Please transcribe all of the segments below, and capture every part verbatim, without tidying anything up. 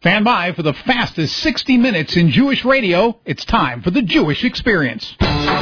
Stand by for the fastest sixty minutes in Jewish radio. It's time for the Jewish Experience.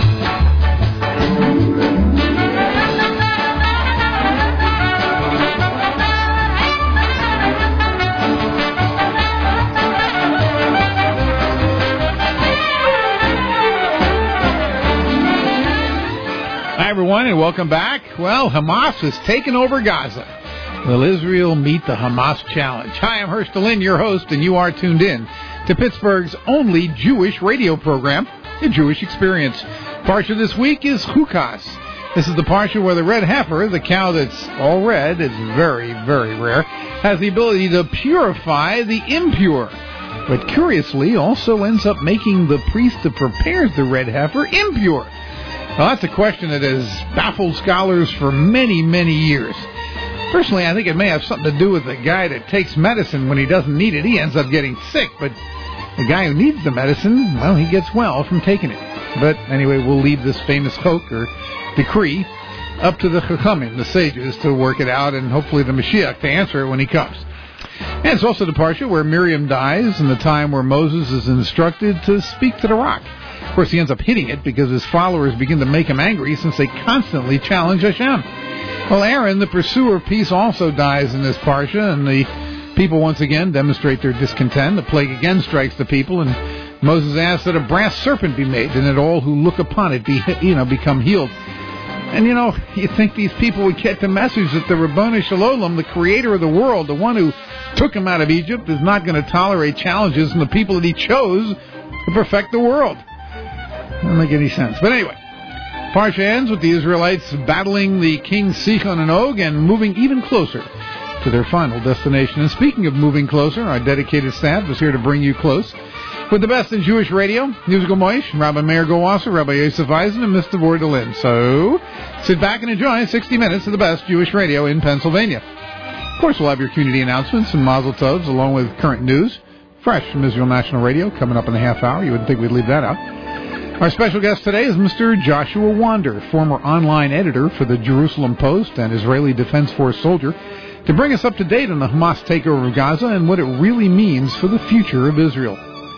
Hi, everyone, and welcome back. Well, Hamas has taken over Gaza. Will Israel meet the Hamas challenge? Hi, I'm Herschel Lynn, your host, and you are tuned in to Pittsburgh's only Jewish radio program, The Jewish Experience. Parsha this week is Chukas. This is the Parsha where the red heifer, the cow that's all red, it's very, very rare, has the ability to purify the impure. But curiously, also ends up making the priest that prepares the red heifer impure. Well, that's a question that has baffled scholars for many, many years. Personally, I think it may have something to do with the guy that takes medicine when he doesn't need it. He ends up getting sick, but the guy who needs the medicine, well, he gets well from taking it. But anyway, we'll leave this famous chok, or decree, up to the chachamim, the sages, to work it out, and hopefully the Mashiach to answer it when he comes. And it's also the Parsha where Miriam dies, and the time where Moses is instructed to speak to the rock. Of course, he ends up hitting it because his followers begin to make him angry since they constantly challenge Hashem. Well, Aaron, the pursuer of peace, also dies in this Parsha, and the people once again demonstrate their discontent. The plague again strikes the people, and Moses asks that a brass serpent be made, and that all who look upon it be, you know, become healed. And, you know, you think these people would get the message that the Rabbanu Shalom, the creator of the world, the one who took him out of Egypt, is not going to tolerate challenges from the people that he chose to perfect the world. Doesn't make any sense. But anyway, Parsha ends with the Israelites battling the King Sichon and Og and moving even closer to their final destination. And speaking of moving closer, our dedicated staff is here to bring you close with the best in Jewish radio, Musical Moish, Rabbi Meir Goldwasser, Rabbi Yosef Eisen, and Mister Vordelin. So, sit back and enjoy sixty minutes of the best Jewish radio in Pennsylvania. Of course, we'll have your community announcements and mazel tovs along with current news, fresh from Israel National Radio, coming up in a half hour. You wouldn't think we'd leave that out. Our special guest today is Mister Joshua Wander, former online editor for the Jerusalem Post and Israeli Defense Force soldier, to bring us up to date on the Hamas takeover of Gaza and what it really means for the future of Israel.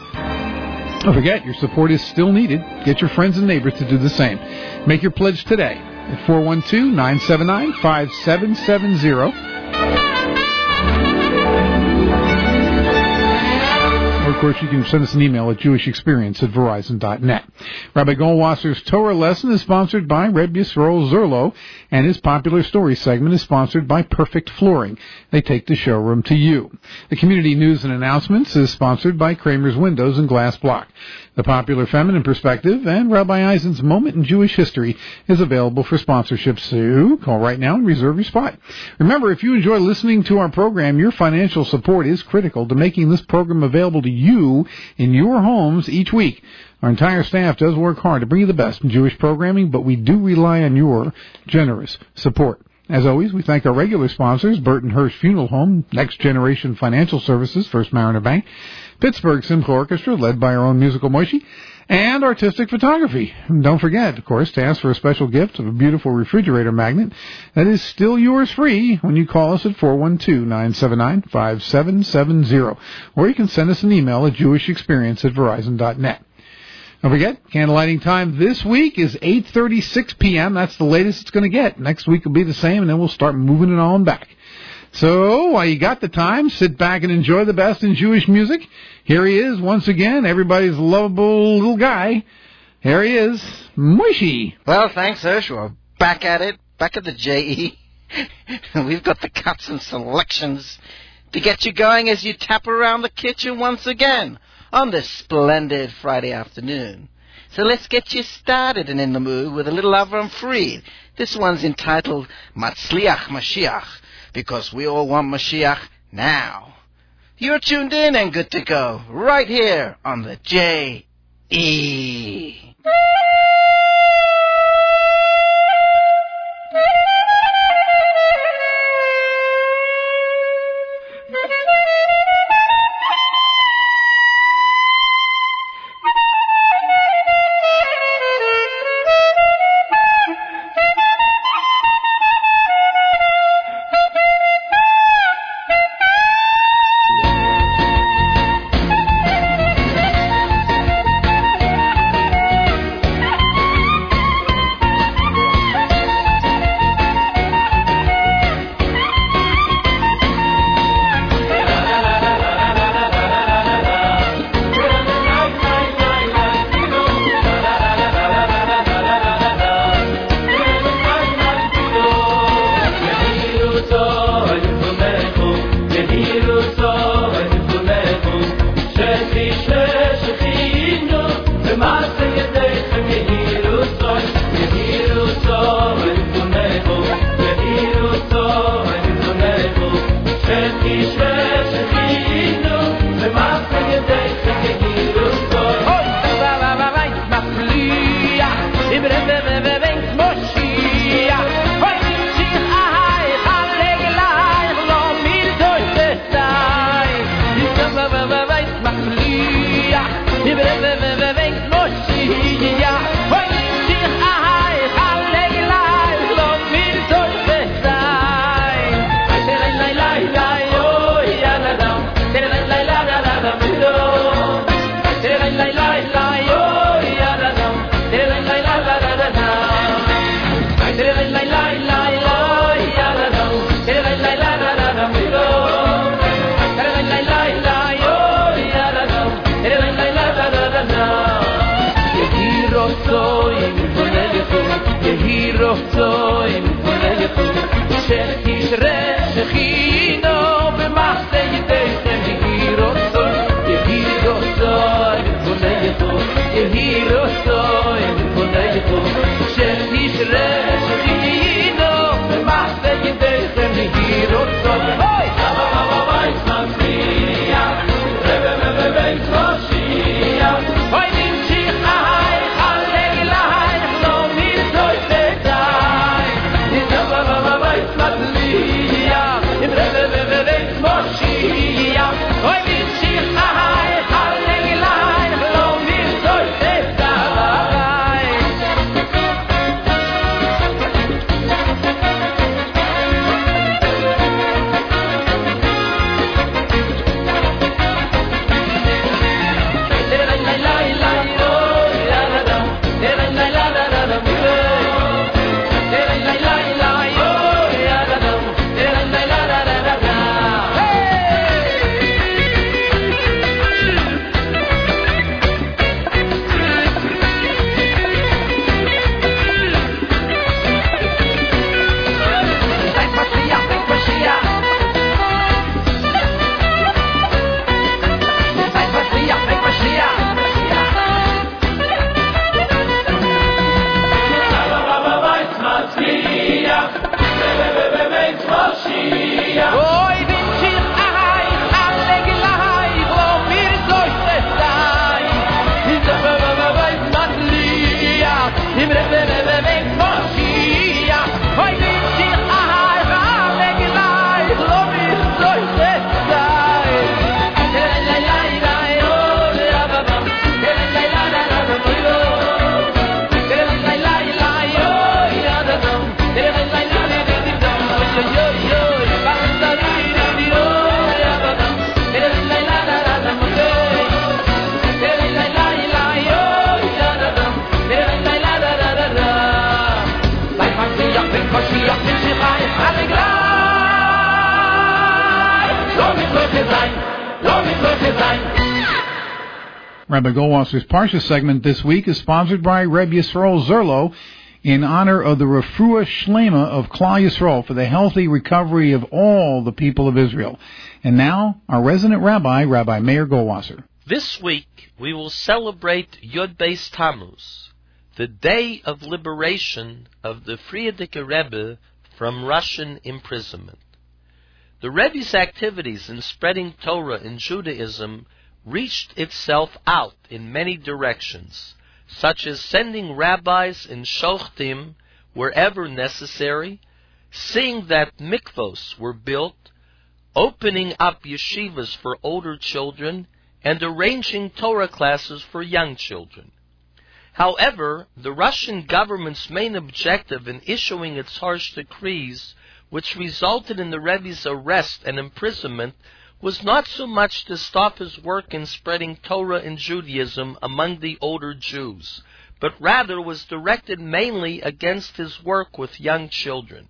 Don't forget, your support is still needed. Get your friends and neighbors to do the same. Make your pledge today at four one two, nine seven nine, five seven seven zero. Of course, you can send us an email at jewish experience at verizon dot net. Rabbi Goldwasser's Torah lesson is sponsored by Reb Yisroel Zerlo, and his popular story segment is sponsored by Perfect Flooring. They take the showroom to you. The community news and announcements is sponsored by Kramer's Windows and Glass Block. The popular Feminine Perspective and Rabbi Eisen's Moment in Jewish History is available for sponsorship, so call right now and reserve your spot. Remember, if you enjoy listening to our program, your financial support is critical to making this program available to you in your homes each week. Our entire staff does work hard to bring you the best in Jewish programming, but we do rely on your generous support. As always, we thank our regular sponsors, Burton Hirsch Funeral Home, Next Generation Financial Services, First Mariner Bank, Pittsburgh Simcha Orchestra, led by our own Musical Moishi, and Artistic Photography. And don't forget, of course, to ask for a special gift of a beautiful refrigerator magnet that is still yours free when you call us at four one two, nine seven nine, five seven seven zero. Or you can send us an email at jewish experience at verizon dot net. Don't forget, candlelighting time this week is eight thirty-six p.m. That's the latest it's going to get. Next week will be the same, and then we'll start moving it on back. So, while you got the time, sit back and enjoy the best in Jewish music. Here he is, once again, everybody's lovable little guy. Here he is, Moishi. Well, thanks, Herschel. Back at it, back at the J E. We've got the cuts and selections to get you going as you tap around the kitchen once again on this splendid Friday afternoon. So let's get you started and in the mood with a little Avram Fried. This one's entitled Matzliach Mashiach, because we all want Mashiach now. You're tuned in and good to go right here on the J E. Rabbi Goldwasser's Parsha segment this week is sponsored by Reb Yisrael Zerlo in honor of the Refuah Shlema of Klal Yisrael for the healthy recovery of all the people of Israel. And now, our resident rabbi, Rabbi Meir Goldwasser. This week, we will celebrate Yod Beis Tammuz, the day of liberation of the Frierdiker Rebbe from Russian imprisonment. The Rebbe's activities in spreading Torah in Judaism reached itself out in many directions, such as sending rabbis and shochtim wherever necessary, seeing that mikvos were built, opening up yeshivas for older children, and arranging Torah classes for young children. However, the Russian government's main objective in issuing its harsh decrees, which resulted in the Rebbe's arrest and imprisonment, was not so much to stop his work in spreading Torah and Judaism among the older Jews, but rather was directed mainly against his work with young children.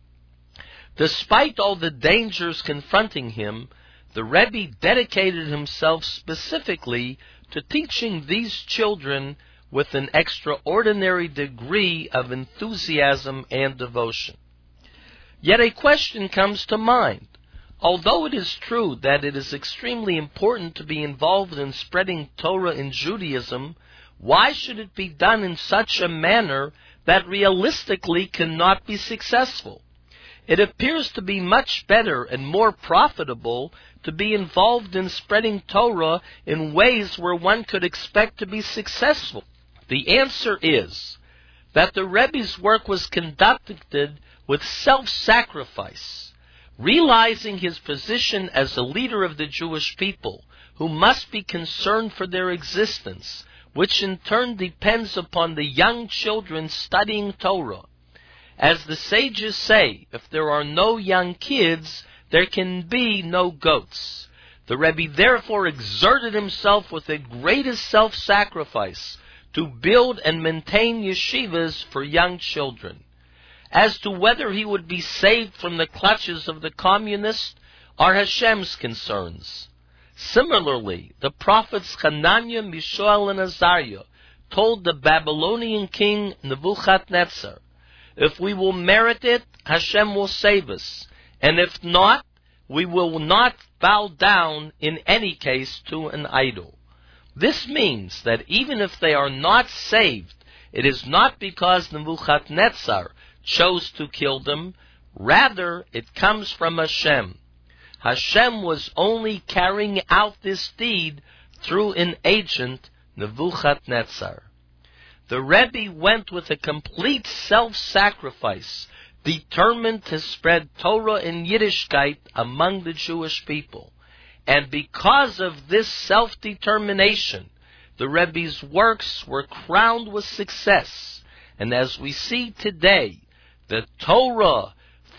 Despite all the dangers confronting him, the Rebbe dedicated himself specifically to teaching these children with an extraordinary degree of enthusiasm and devotion. Yet a question comes to mind. Although it is true that it is extremely important to be involved in spreading Torah in Judaism, why should it be done in such a manner that realistically cannot be successful? It appears to be much better and more profitable to be involved in spreading Torah in ways where one could expect to be successful. The answer is that the Rebbe's work was conducted with self-sacrifice. Realizing his position as a leader of the Jewish people, who must be concerned for their existence, which in turn depends upon the young children studying Torah. As the sages say, if there are no young kids, there can be no goats. The Rebbe therefore exerted himself with the greatest self-sacrifice to build and maintain yeshivas for young children. As to whether he would be saved from the clutches of the communists are Hashem's concerns. Similarly, the prophets Hananiah, Mishael, and Azariah told the Babylonian king Nebuchadnezzar, if we will merit it, Hashem will save us, and if not, we will not bow down in any case to an idol. This means that even if they are not saved, it is not because Nebuchadnezzar chose to kill them, rather it comes from Hashem. Hashem was only carrying out this deed through an agent, Nebuchadnezzar. The Rebbe went with a complete self-sacrifice, determined to spread Torah and Yiddishkeit among the Jewish people. And because of this self-determination, the Rebbe's works were crowned with success. And as we see today, the Torah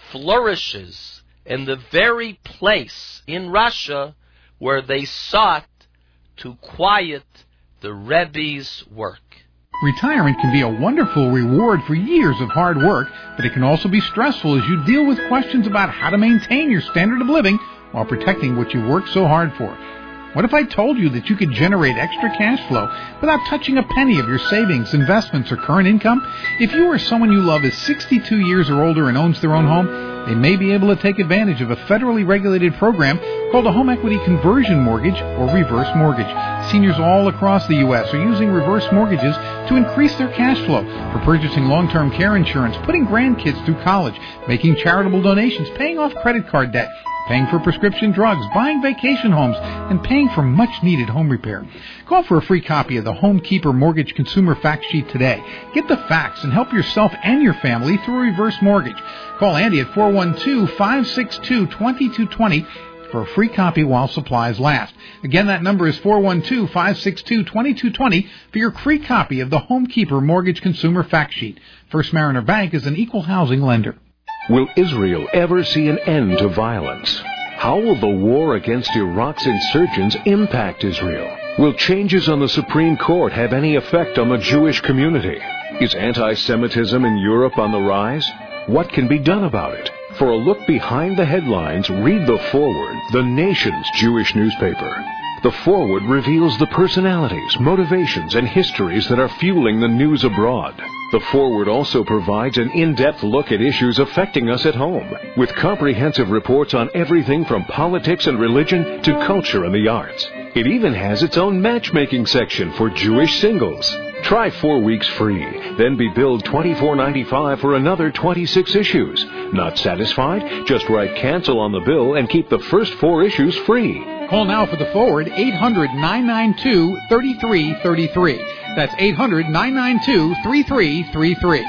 flourishes in the very place in Russia where they sought to quiet the Rebbe's work. Retirement can be a wonderful reward for years of hard work, but it can also be stressful as you deal with questions about how to maintain your standard of living while protecting what you worked so hard for. What if I told you that you could generate extra cash flow without touching a penny of your savings, investments, or current income? If you or someone you love is sixty-two years or older and owns their own home, they may be able to take advantage of a federally regulated program called a home equity conversion mortgage or reverse mortgage. Seniors all across the U S are using reverse mortgages to increase their cash flow for purchasing long-term care insurance, putting grandkids through college, making charitable donations, paying off credit card debt, paying for prescription drugs, buying vacation homes, and paying for much-needed home repair. Call for a free copy of the Homekeeper Mortgage Consumer Fact Sheet today. Get the facts and help yourself and your family through a reverse mortgage. Call Andy at four one two, five six two, two two two zero for a free copy while supplies last. Again, that number is four one two, five six two, two two two zero for your free copy of the Homekeeper Mortgage Consumer Fact Sheet. First Mariner Bank is an equal housing lender. Will Israel ever see an end to violence? How will the war against Iraq's insurgents impact Israel? Will changes on the Supreme Court have any effect on the Jewish community? Is anti-Semitism in Europe on the rise? What can be done about it? For a look behind the headlines, read The Forward, the nation's Jewish newspaper. The Forward reveals the personalities, motivations, and histories that are fueling the news abroad. The Forward also provides an in-depth look at issues affecting us at home, with comprehensive reports on everything from politics and religion to culture and the arts. It even has its own matchmaking section for Jewish singles. Try four weeks free, then be billed twenty-four ninety-five for another twenty-six issues. Not satisfied? Just write cancel on the bill and keep the first four issues free. Call now for The Forward, eight hundred, nine nine two, three three three three. That's eight hundred, nine nine two, three three three three.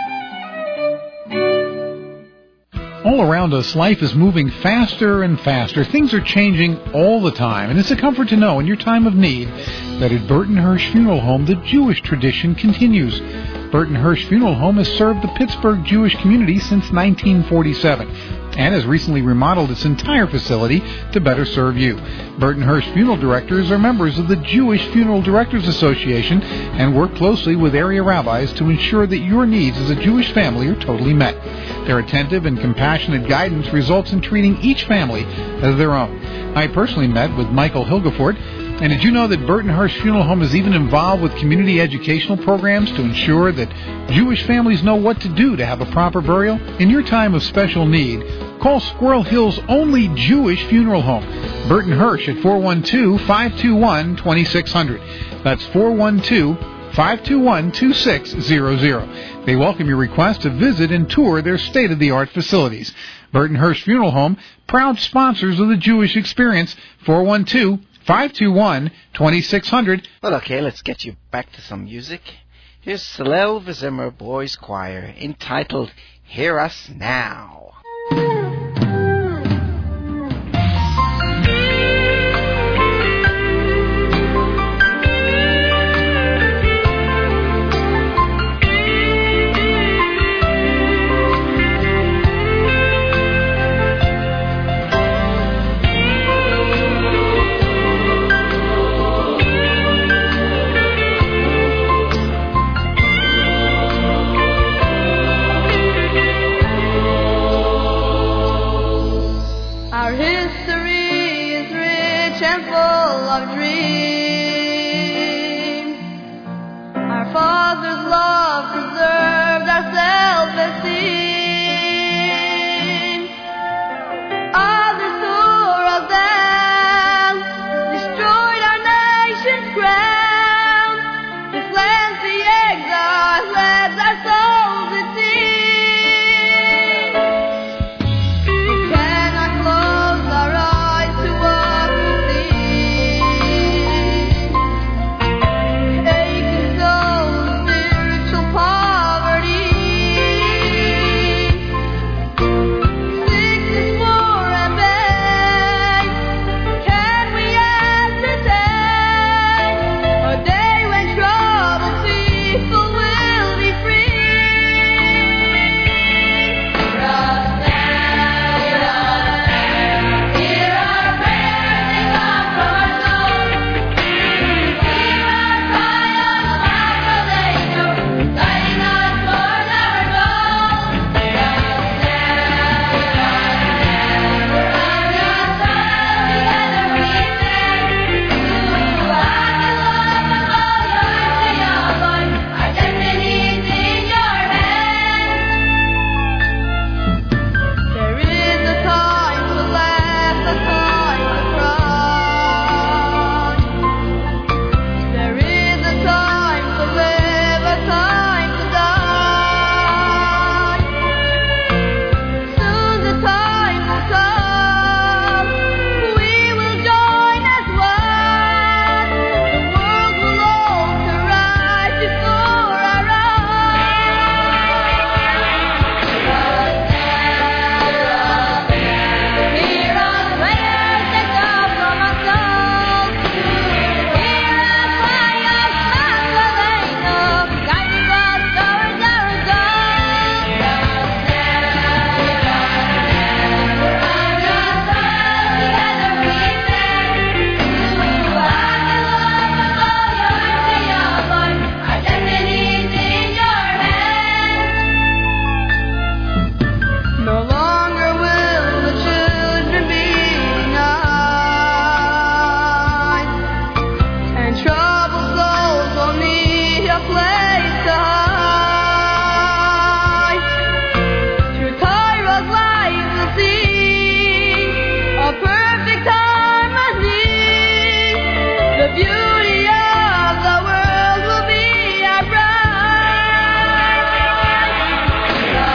All around us, life is moving faster and faster. Things are changing all the time, and it's a comfort to know in your time of need that at Burton Hirsch Funeral Home, the Jewish tradition continues. Burton Hirsch Funeral Home has served the Pittsburgh Jewish community since nineteen forty-seven and has recently remodeled its entire facility to better serve you. Burton Hirsch Funeral Directors are members of the Jewish Funeral Directors Association and work closely with area rabbis to ensure that your needs as a Jewish family are totally met. Their attentive and compassionate guidance results in treating each family as their own. I personally met with Michael Hilgefort. And did you know that Burton Hirsch Funeral Home is even involved with community educational programs to ensure that Jewish families know what to do to have a proper burial? In your time of special need, call Squirrel Hill's only Jewish funeral home, Burton Hirsch, at four one two, five two one, two six zero zero. That's four one two, five two one, two six zero zero. They welcome your request to visit and tour their state-of-the-art facilities. Burton Hirsch Funeral Home, proud sponsors of the Jewish Experience, four one two, five two one, two six zero zero. Well, okay, let's get you back to some music. Here's Hillel V'Zimmer Boys Choir, entitled Hear Us Now. dreams. Our Father's love preserved our self-esteem. Others tore us down, destroyed our nation's crown. To cleanse the exile, led our souls in sin. We cannot close our eyes to what we see. Aching souls, spiritual poverty. Sickness, war, and pain. Can we entertain a day when troubled people will be free? Hear us now, hear us now. Hear our prayers, they come from our souls. Hear our cry of Savior, guiding us toward our goals. Hear us now, hear us now. We're on your side, together we stand. You are the love of all yours to your Lord. Our destinies in your hands. There is a time to laugh, a time to cry. There is a time to live, a time to die. Soon the time will come, we will join as one. The world will all to rise before our eyes. Hear us now, hear our prayers that come from our souls. Hear our cry of Magdalena, guiding us towards our goals. Hear us now, we're on your side, together we stand. You are the love of all yours to your Lord. Our destinies in your hands. No longer will the children be denied, and troubled souls will need a place to hide. Through Tyra's life we'll see a perfect harmony. The beauty of the world will be our bride. Hear us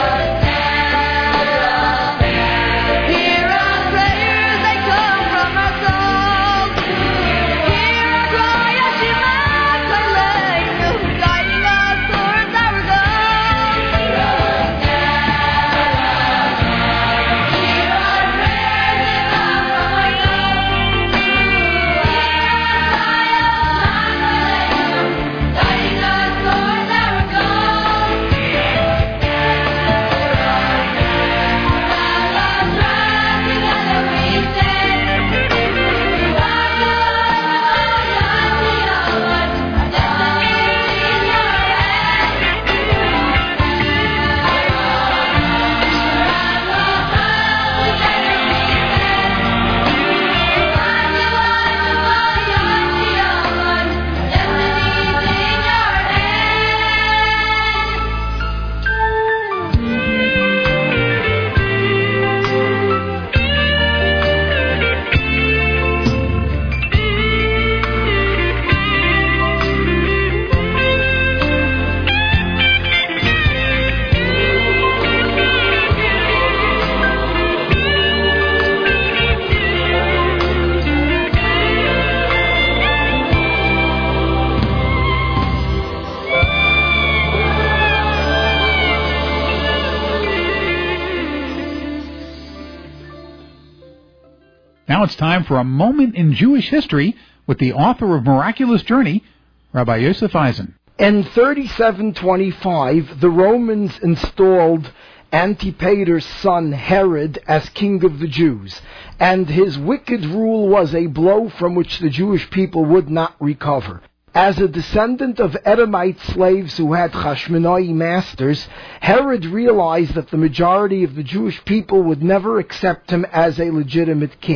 now, hear our prayers, they come from our souls. Hear our cry of Shema Kalenu, guiding us towards our goals. Hear us now, hear our prayers, they come from our souls. Hear our cry of Magdalena, guiding us towards our goals. Together we stand. You are the love of all yours to your Lord. Our destinies in your hands. Now it's time for a moment in Jewish history with the author of Miraculous Journey, Rabbi Yosef Eisen. In thirty-seven twenty-five, the Romans installed Antipater's son Herod as king of the Jews, and his wicked rule was a blow from which the Jewish people would not recover. As a descendant of Edomite slaves who had Hashmonai masters, Herod realized that the majority of the Jewish people would never accept him as a legitimate king.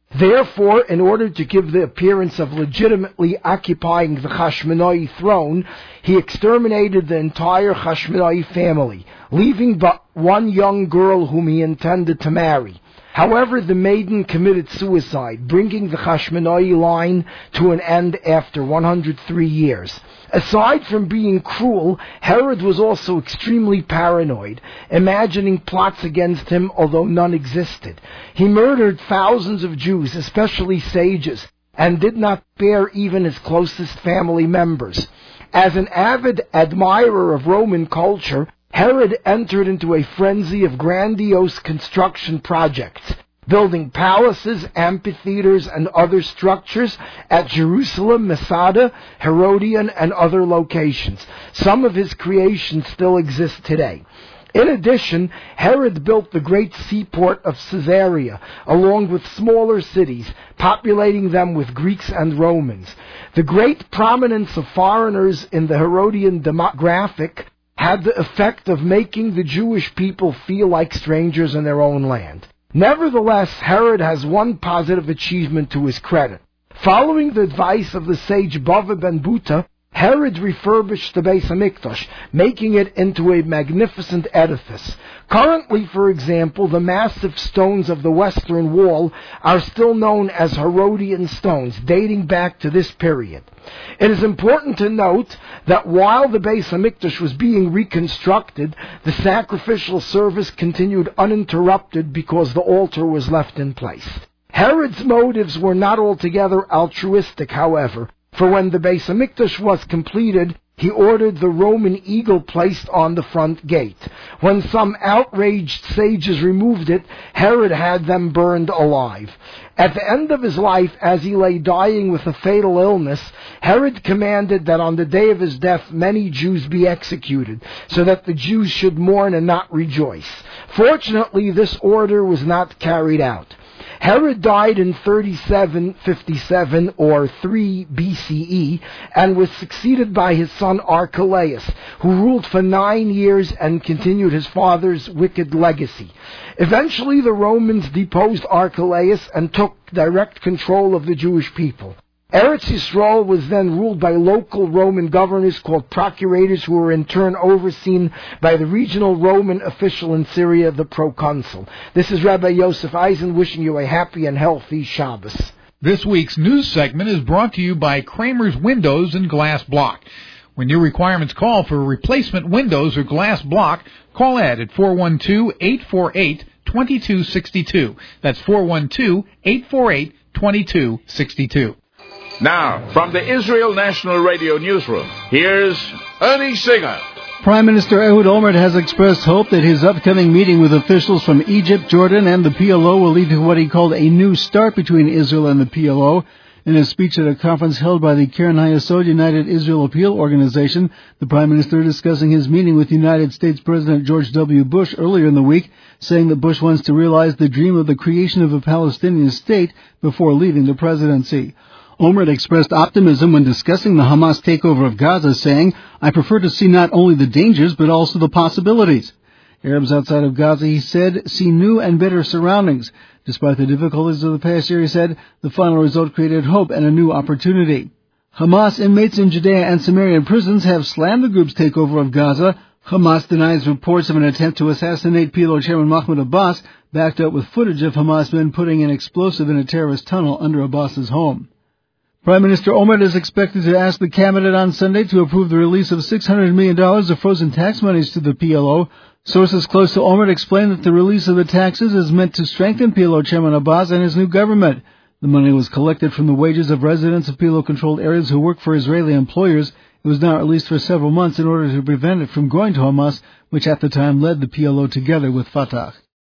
Therefore, in order to give the appearance of legitimately occupying the Hashmonai throne, he exterminated the entire Hashmonai family, leaving but one young girl whom he intended to marry. However, the maiden committed suicide, bringing the Hashmonai line to an end after one hundred three years. Aside from being cruel, Herod was also extremely paranoid, imagining plots against him although none existed. He murdered thousands of Jews, especially sages, and did not spare even his closest family members. As an avid admirer of Roman culture, Herod entered into a frenzy of grandiose construction projects, building palaces, amphitheaters, and other structures at Jerusalem, Masada, Herodion, and other locations. Some of his creations still exist today. In addition, Herod built the great seaport of Caesarea, along with smaller cities, populating them with Greeks and Romans. The great prominence of foreigners in the Herodian demographic had the effect of making the Jewish people feel like strangers in their own land. Nevertheless, Herod has one positive achievement to his credit. Following the advice of the sage Bava ben Buta, Herod refurbished the Beis HaMikdash, making it into a magnificent edifice. Currently, for example, the massive stones of the western wall are still known as Herodian stones, dating back to this period. It is important to note that while the Beis HaMikdash was being reconstructed, the sacrificial service continued uninterrupted because the altar was left in place. Herod's motives were not altogether altruistic, however, for when the Beis HaMikdash was completed, he ordered the Roman eagle placed on the front gate. When some outraged sages removed it, Herod had them burned alive. At the end of his life, as he lay dying with a fatal illness, Herod commanded that on the day of his death many Jews be executed, so that the Jews should mourn and not rejoice. Fortunately, this order was not carried out. Herod died in thirty-seven fifty-seven, or three B C E, and was succeeded by his son Archelaus, who ruled for nine years and continued his father's wicked legacy. Eventually, the Romans deposed Archelaus and took direct control of the Jewish people. Eretz Yisrael was then ruled by local Roman governors called procurators, who were in turn overseen by the regional Roman official in Syria, the proconsul. This is Rabbi Yosef Eisen wishing you a happy and healthy Shabbos. This week's news segment is brought to you by Kramer's Windows and Glass Block. When your requirements call for replacement windows or glass block, call Ed at four one two, eight four eight, two two six two. That's four one two, eight four eight, two two six two. Now, from the Israel National Radio Newsroom, here's Ernie Singer. Prime Minister Ehud Olmert has expressed hope that his upcoming meeting with officials from Egypt, Jordan, and the P L O will lead to what he called a new start between Israel and the P L O. In a speech at a conference held by the Keren HaYesod United Israel Appeal Organization, the Prime Minister discussing his meeting with United States President George W. Bush earlier in the week, saying that Bush wants to realize the dream of the creation of a Palestinian state before leaving the presidency. Olmert expressed optimism when discussing the Hamas takeover of Gaza, saying, "I prefer to see not only the dangers but also the possibilities." Arabs outside of Gaza, he said, see new and better surroundings. Despite the difficulties of the past year, he said, the final result created hope and a new opportunity. Hamas inmates in Judea and Samarian prisons have slammed the group's takeover of Gaza. Hamas denies reports of an attempt to assassinate P L O Chairman Mahmoud Abbas, backed up with footage of Hamas men putting an explosive in a terrorist tunnel under Abbas's home. Prime Minister Olmert is expected to ask the cabinet on Sunday to approve the release of six hundred million dollars of frozen tax monies to the P L O. Sources close to Olmert explained that the release of the taxes is meant to strengthen P L O Chairman Abbas and his new government. The money was collected from the wages of residents of P L O-controlled areas who work for Israeli employers. It was not released for several months in order to prevent it from going to Hamas, which at the time led the P L O together with Fatah.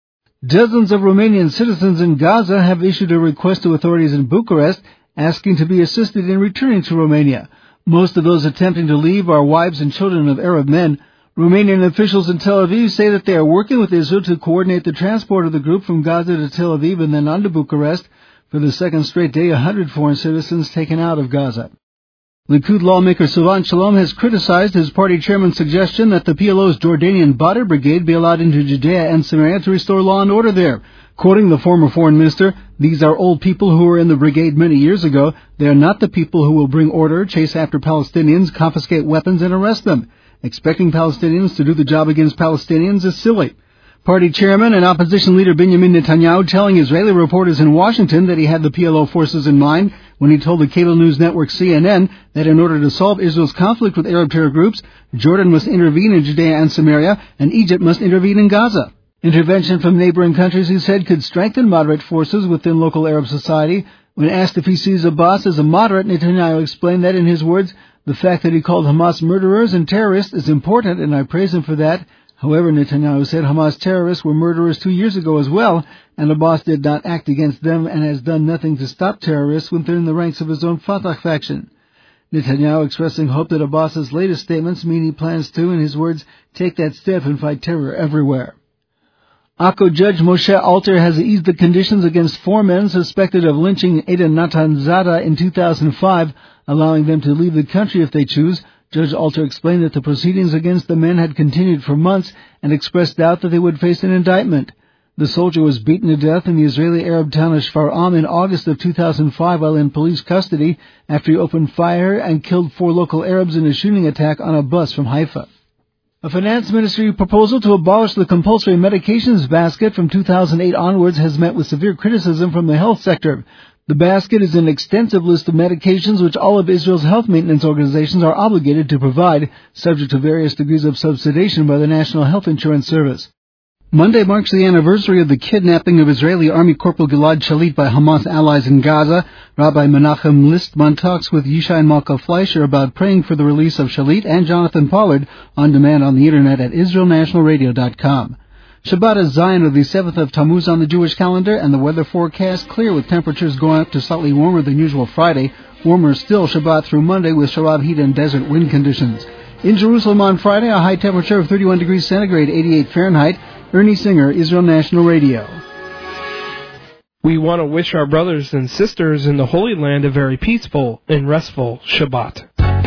Dozens of Romanian citizens in Gaza have issued a request to authorities in Bucharest asking to be assisted in returning to Romania. Most of those attempting to leave are wives and children of Arab men. Romanian officials in Tel Aviv say that they are working with Israel to coordinate the transport of the group from Gaza to Tel Aviv and then on to Bucharest. For the second straight day, a hundred foreign citizens taken out of Gaza. Likud lawmaker Silvan Shalom has criticized his party chairman's suggestion that the P L O's Jordanian Badr Brigade be allowed into Judea and Samaria to restore law and order there. Quoting the former foreign minister, "These are old people who were in the brigade many years ago. They are not the people who will bring order, chase after Palestinians, confiscate weapons, and arrest them. Expecting Palestinians to do the job against Palestinians is silly." Party chairman and opposition leader Benjamin Netanyahu telling Israeli reporters in Washington that he had the P L O forces in mind when he told the cable news network C N N that in order to solve Israel's conflict with Arab terror groups, Jordan must intervene in Judea and Samaria, and Egypt must intervene in Gaza. Intervention from neighboring countries, he said, could strengthen moderate forces within local Arab society. When asked if he sees Abbas as a moderate, Netanyahu explained that, in his words, "The fact that he called Hamas murderers and terrorists is important, and I praise him for that." However, Netanyahu said Hamas terrorists were murderers two years ago as well, and Abbas did not act against them and has done nothing to stop terrorists within the ranks of his own Fatah faction. Netanyahu expressing hope that Abbas's latest statements mean he plans to, in his words, take that step and fight terror everywhere. Akko Judge Moshe Alter has eased the conditions against four men suspected of lynching Eden Natanzada in two thousand five, allowing them to leave the country if they choose. Judge Alter explained that the proceedings against the men had continued for months and expressed doubt that they would face an indictment. The soldier was beaten to death in the Israeli Arab town of Shfar'am in August of two thousand five while in police custody after he opened fire and killed four local Arabs in a shooting attack on a bus from Haifa. A finance ministry proposal to abolish the compulsory medications basket from two thousand eight onwards has met with severe criticism from the health sector. The basket is an extensive list of medications which all of Israel's health maintenance organizations are obligated to provide, subject to various degrees of subsidization by the National Health Insurance Service. Monday marks the anniversary of the kidnapping of Israeli Army Corporal Gilad Shalit by Hamas allies in Gaza. Rabbi Menachem Listman talks with Yishai and Malka Fleischer about praying for the release of Shalit and Jonathan Pollard on demand on the internet at Israel National Radio dot com. Shabbat is Zion of the seventh of Tammuz on the Jewish calendar, and the weather forecast clear with temperatures going up to slightly warmer than usual Friday. Warmer still Shabbat through Monday with Shabbat heat and desert wind conditions. In Jerusalem on Friday, a high temperature of thirty-one degrees centigrade, eighty-eight Fahrenheit. Ernie Singer, Israel National Radio. We want to wish our brothers and sisters in the Holy Land a very peaceful and restful Shabbat.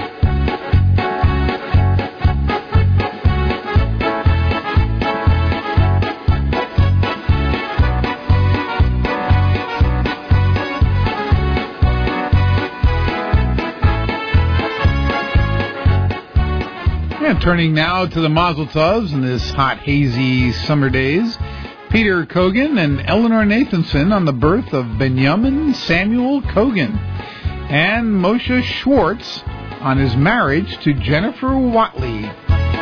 And turning now to the Mazel Tovs in this hot, hazy summer days. Peter Kogan and Eleanor Nathanson on the birth of Benjamin Samuel Kogan. And Moshe Schwartz on his marriage to Jennifer Watley.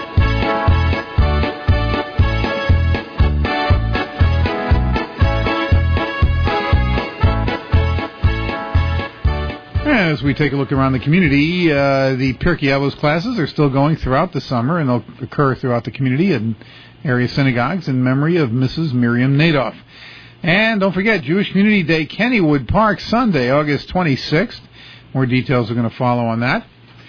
As we take a look around the community, uh, the Pirkei Avos classes are still going throughout the summer, and they'll occur throughout the community in area synagogues in memory of Missus Miriam Nadoff. And don't forget, Jewish Community Day, Kennywood Park, Sunday, August twenty-sixth. More details are going to follow on that.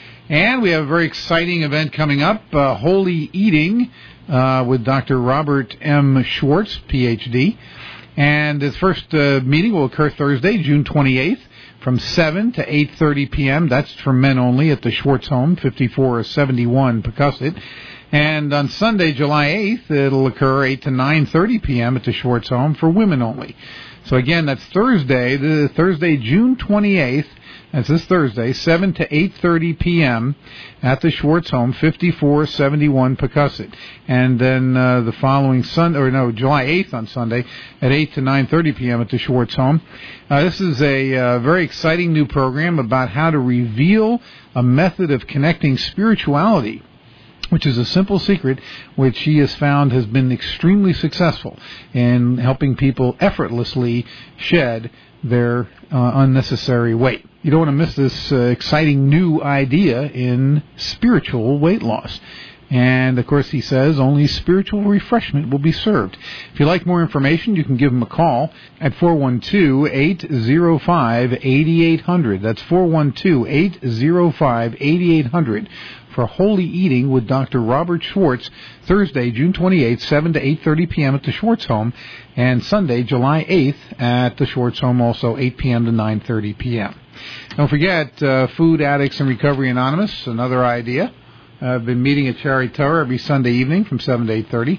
And we have a very exciting event coming up, uh, Holy Eating, uh, with Doctor Robert M. Schwartz, P H D. And his first uh, meeting will occur Thursday, June twenty-eighth. From seven to eight thirty p.m. That's for men only at the Schwartz home, fifty-four seventy-one Pecusset. And on Sunday, July eighth, it'll occur eight to nine thirty p.m. at the Schwartz home for women only. So again, that's Thursday, the Thursday, June twenty-eighth. That's this Thursday, seven to eight thirty p.m. at the Schwartz home, fifty-four seventy-one Pecusset. And then uh, the following Sunday, or no, July eighth on Sunday, at eight to nine thirty p.m. at the Schwartz home. Uh, this is a uh, very exciting new program about how to reveal a method of connecting spirituality, which is a simple secret which he has found has been extremely successful in helping people effortlessly shed their uh, unnecessary weight. You don't want to miss this uh, exciting new idea in spiritual weight loss. And, of course, he says only spiritual refreshment will be served. If you'd like more information, you can give him a call at four one two, eight zero five, eight eight zero zero. That's four one two, eight zero five, eight eight zero zero for Holy Eating with Doctor Robert Schwartz, Thursday, June twenty-eighth, seven to eight thirty p.m. at the Schwartz home, and Sunday, July eighth at the Schwartz home, also eight p.m. to nine thirty p.m. Don't forget, uh, Food Addicts and Recovery Anonymous, another idea. I've been meeting at Cherry Tower every Sunday evening from seven to eight thirty.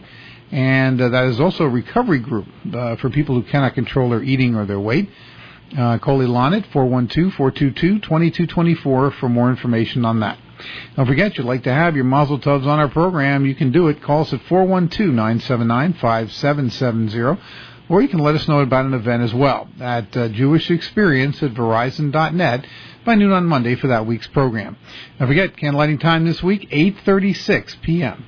And uh, that is also a recovery group uh, for people who cannot control their eating or their weight. Uh, call Ilan at four one two, four two two, two two two four for more information on that. Don't forget, you'd like to have your Mazel Tovs on our program, you can do it. Call us at four one two, nine seven nine, five seven seven zero. Or you can let us know about an event as well at uh, Jewish Experience at Verizon dot net by noon on Monday for that week's program. Don't forget, candlelighting time this week, eight thirty-six p.m.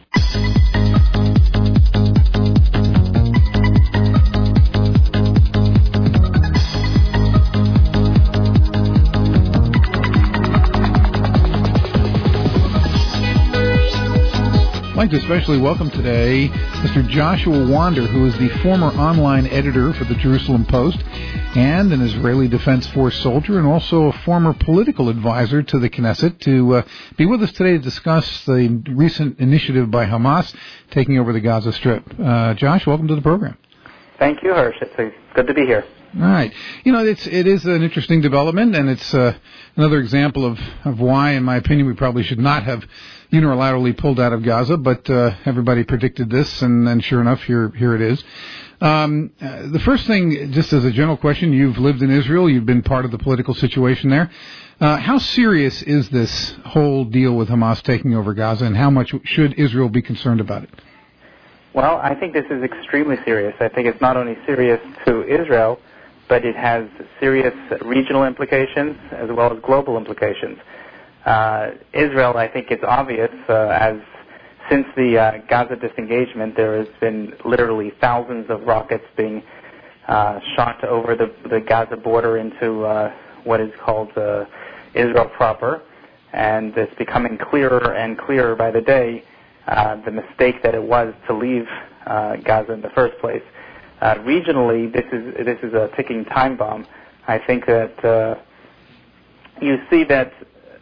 I'd like to especially welcome today Mister Joshua Wander, who is the former online editor for the Jerusalem Post and an Israeli Defense Force soldier and also a former political advisor to the Knesset, to uh, be with us today to discuss the recent initiative by Hamas taking over the Gaza Strip. Uh, Josh, welcome to the program. Thank you, Hirsch. It's uh, good to be here. All right. You know, it's, it is an interesting development, and it's uh, another example of, of why, in my opinion, we probably should not have unilaterally pulled out of Gaza, but uh, everybody predicted this, and, and sure enough, here here it is. Um, uh, the first thing, just as a general question, you've lived in Israel, you've been part of the political situation there. Uh, how serious is this whole deal with Hamas taking over Gaza, and how much should Israel be concerned about it? Well, I think this is extremely serious. I think it's not only serious to Israel, but it has serious regional implications as well as global implications. Uh, Israel, I think it's obvious, uh, as since the uh, Gaza disengagement, there has been literally thousands of rockets being uh, shot over the, the Gaza border into uh, what is called uh, Israel proper, and it's becoming clearer and clearer by the day uh, the mistake that it was to leave uh, Gaza in the first place. Uh, regionally, this is this is a ticking time bomb. I think that uh, you see that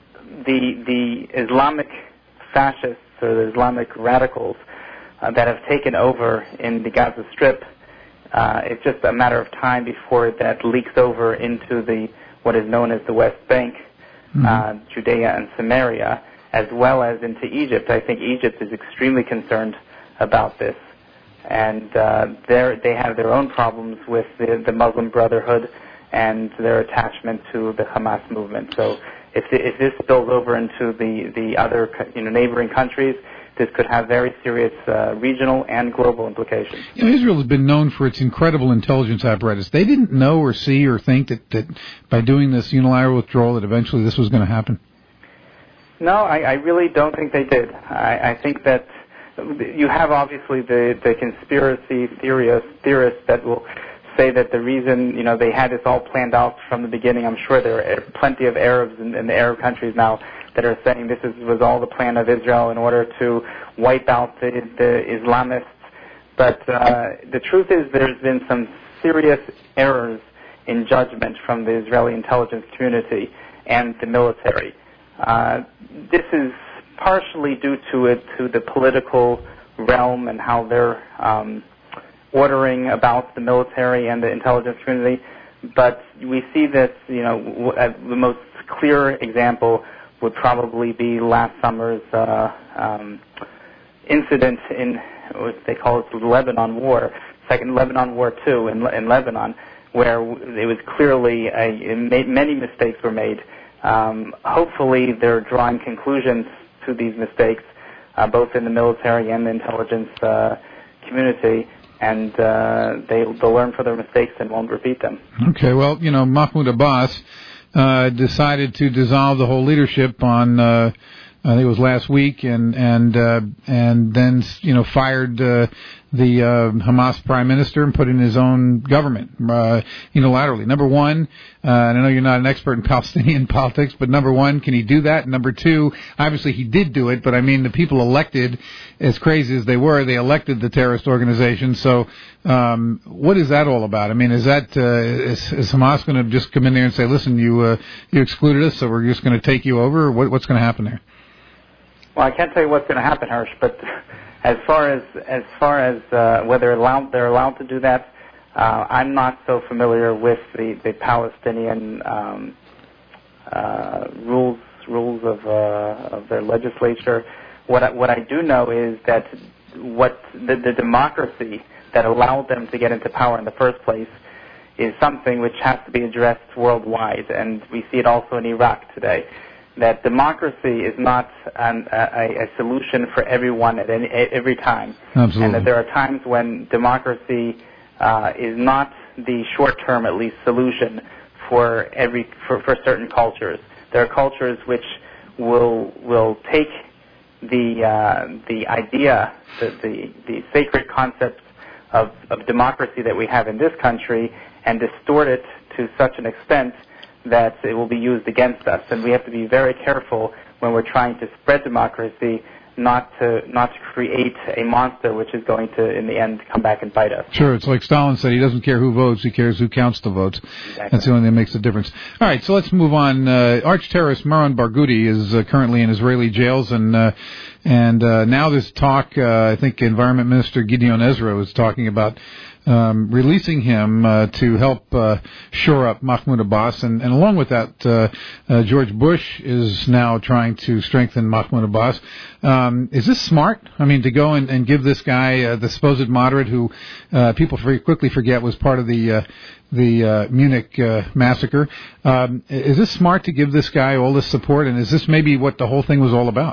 the the Islamic fascists or the Islamic radicals uh, that have taken over in the Gaza Strip, uh, it's just a matter of time before that leaks over into the what is known as the West Bank, mm-hmm. uh, Judea and Samaria, as well as into Egypt. I think Egypt is extremely concerned about this. And uh, they have their own problems with the, the Muslim Brotherhood and their attachment to the Hamas movement. So if, the, if this spills over into the, the other you know, neighboring countries, this could have very serious uh, regional and global implications. You know, Israel has been known for its incredible intelligence apparatus. They didn't know or see or think that, that by doing this unilateral withdrawal that eventually this was going to happen? No, I, I really don't think they did. I, I think that you have obviously the, the conspiracy theorists, theorists that will say that the reason, you know, they had this all planned out from the beginning. I'm sure there are plenty of Arabs in, in the Arab countries now that are saying this is, was all the plan of Israel in order to wipe out the, the Islamists. But uh, the truth is there's been some serious errors in judgment from the Israeli intelligence community and the military. Uh, this is partially due to it, to the political realm and how they're um, ordering about the military and the intelligence community. But we see that, you know, w- uh, the most clear example would probably be last summer's uh, um, incident in what they call it the Lebanon War, second Lebanon War Two in, in Lebanon, where it was clearly a, many mistakes were made. Um, hopefully, they're drawing conclusions to these mistakes, uh, both in the military and the intelligence uh, community, and uh, they, they'll learn from their mistakes and won't repeat them. Okay, well, you know, Mahmoud Abbas uh, decided to dissolve the whole leadership on, uh, I think it was last week, and and uh, and then, you know, fired uh, the uh, Hamas prime minister and put in his own government uh, unilaterally. Number one, uh, and I know you're not an expert in Palestinian politics, but number one, can he do that? And number two, obviously he did do it, but I mean the people elected, as crazy as they were, they elected the terrorist organization. So um, what is that all about? I mean, is that uh, is, is Hamas going to just come in there and say, listen, you uh, you excluded us, so we're just going to take you over? Or what, what's going to happen there? Well, I can't tell you what's going to happen, Hirsch, but as far as as far as uh, whether allowed, they're allowed to do that, uh, I'm not so familiar with the the Palestinian um, uh, rules rules of uh, of their legislature. What I, what I do know is that what the, the democracy that allowed them to get into power in the first place is something which has to be addressed worldwide, and we see it also in Iraq today. That democracy is not an, a, a solution for everyone at any, every time, Absolutely. and that there are times when democracy uh, is not the short-term, at least, solution for every for, for certain cultures. There are cultures which will will take the uh, the idea, the, the the sacred concepts of, of democracy that we have in this country, and distort it to such an extent that it will be used against us. And we have to be very careful when we're trying to spread democracy, not to not to create a monster which is going to, in the end, come back and bite us. Sure, it's like Stalin said, he doesn't care who votes, he cares who counts the votes. Exactly. That's the only thing that makes a difference. All right, so let's move on. Uh, arch-terrorist Maran Barghouti is uh, currently in Israeli jails, and uh, and uh, now there's talk, uh, I think Environment Minister Gideon Ezra was talking about Um, releasing him uh, to help uh, shore up Mahmoud Abbas, and, and along with that, uh, uh, George Bush is now trying to strengthen Mahmoud Abbas. Um, is this smart? I mean, to go and, and give this guy, uh, the supposed moderate, who uh, people very quickly forget was part of the uh, the uh, Munich uh, massacre. Um, is this smart to give this guy all this support, and is this maybe what the whole thing was all about?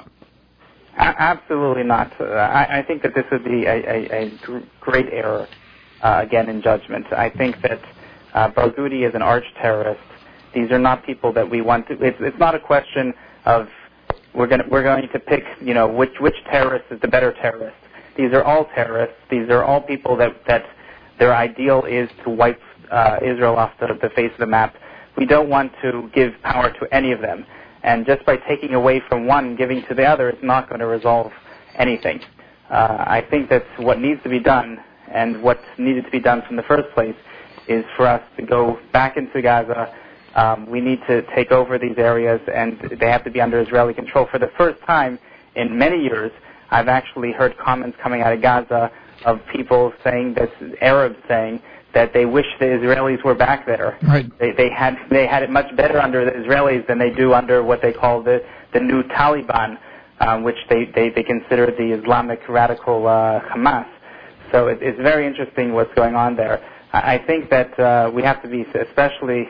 A- absolutely not. Uh, I, I think that this would be a, a, a gr- great error. Uh, again, in judgment. I think that uh, Barghouti is an arch-terrorist. These are not people that we want to... It's, it's not a question of we're going we're going to pick, you know, which which terrorist is the better terrorist. These are all terrorists. These are all people that, that their ideal is to wipe uh, Israel off the, the face of the map. We don't want to give power to any of them. And just by taking away from one and giving to the other, it's not going to resolve anything. Uh, I think that what needs to be done, and what needed to be done from the first place, is for us to go back into Gaza. Um, we need to take over these areas, and they have to be under Israeli control. For the first time in many years, I've actually heard comments coming out of Gaza of people saying, that Arabs saying, that they wish the Israelis were back there. Right. They, they had they had it much better under the Israelis than they do under what they call the, the new Taliban, um, which they, they, they consider the Islamic radical uh, Hamas. So it, it's very interesting what's going on there. I, I think that uh, we have to be especially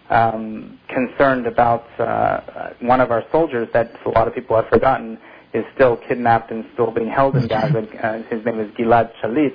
um, concerned about uh, one of our soldiers that a lot of people have forgotten is still kidnapped and still being held in Gaza. Uh, his name is Gilad Shalit.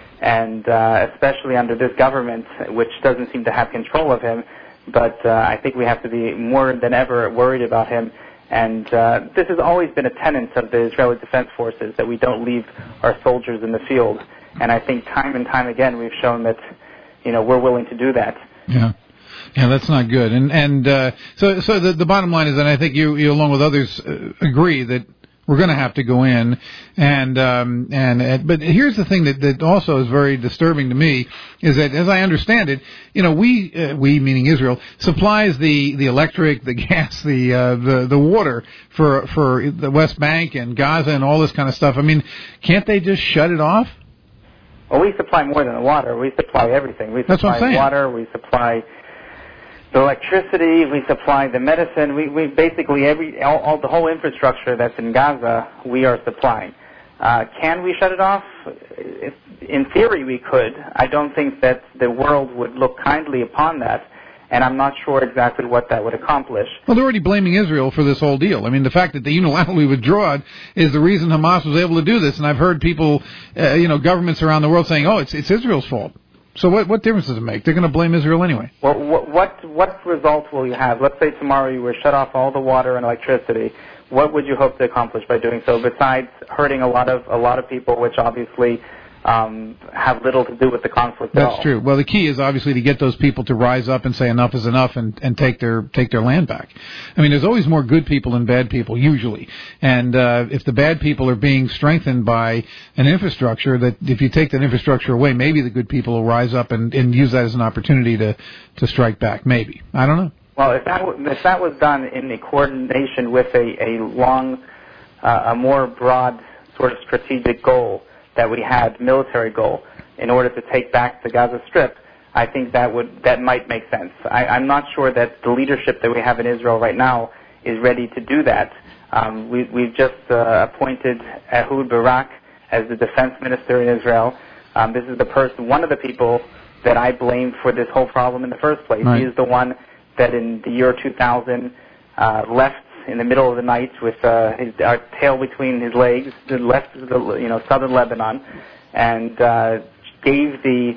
And uh, especially under this government, which doesn't seem to have control of him, but uh, I think we have to be more than ever worried about him. And uh, this has always been a tenet of the Israeli Defense Forces, that we don't leave our soldiers in the field. And I think time and time again we've shown that, you know, we're willing to do that. Yeah. Yeah, that's not good. And and uh, so so the, the bottom line is that I think you, you along with others, uh, agree that we're going to have to go in, and um, and, and but here's the thing that, that also is very disturbing to me is that, as I understand it, you know, we uh, we meaning Israel supplies the, the electric, the gas, the uh, the the water for for the West Bank and Gaza and all this kind of stuff. I mean, can't they just shut it off? Well, we supply more than the water. We supply everything. We That's what I'm supply saying. water. We supply the electricity, we supply the medicine, we, we basically every all, all the whole infrastructure that's in Gaza, we are supplying. Uh, can we shut it off? If, in theory, we could. I don't think that the world would look kindly upon that, and I'm not sure exactly what that would accomplish. Well, they're already blaming Israel for this whole deal. I mean, the fact that they unilaterally withdraw is the reason Hamas was able to do this, and I've heard people, uh, you know, governments around the world saying, "Oh, it's it's Israel's fault." So what what difference does it make? They're going to blame Israel anyway. Well, what, what what result will you have? Let's say tomorrow you were shut off all the water and electricity. What would you hope to accomplish by doing so? Besides hurting a lot of a lot of people, which obviously um, have little to do with the conflict at all. That's true. Well, the key is obviously to get those people to rise up and say enough is enough and, and take their take their land back. I mean, there's always more good people than bad people, usually. And uh, if the bad people are being strengthened by an infrastructure, that if you take that infrastructure away, maybe the good people will rise up and, and use that as an opportunity to, to strike back. Maybe. I don't know. Well, if that w- if that was done in the coordination with a, a long, uh, a more broad sort of strategic goal that we had, military goal, in order to take back the Gaza Strip, I think that would that might make sense. I, I'm not sure that the leadership that we have in Israel right now is ready to do that. Um, we, we've just uh, appointed Ehud Barak as the defense minister in Israel. Um, this is the person, one of the people that I blame for this whole problem in the first place. Right. He is the one that in the year two thousand uh, left in the middle of the night with uh, his uh, tail between his legs, left the you know southern Lebanon, and uh, gave the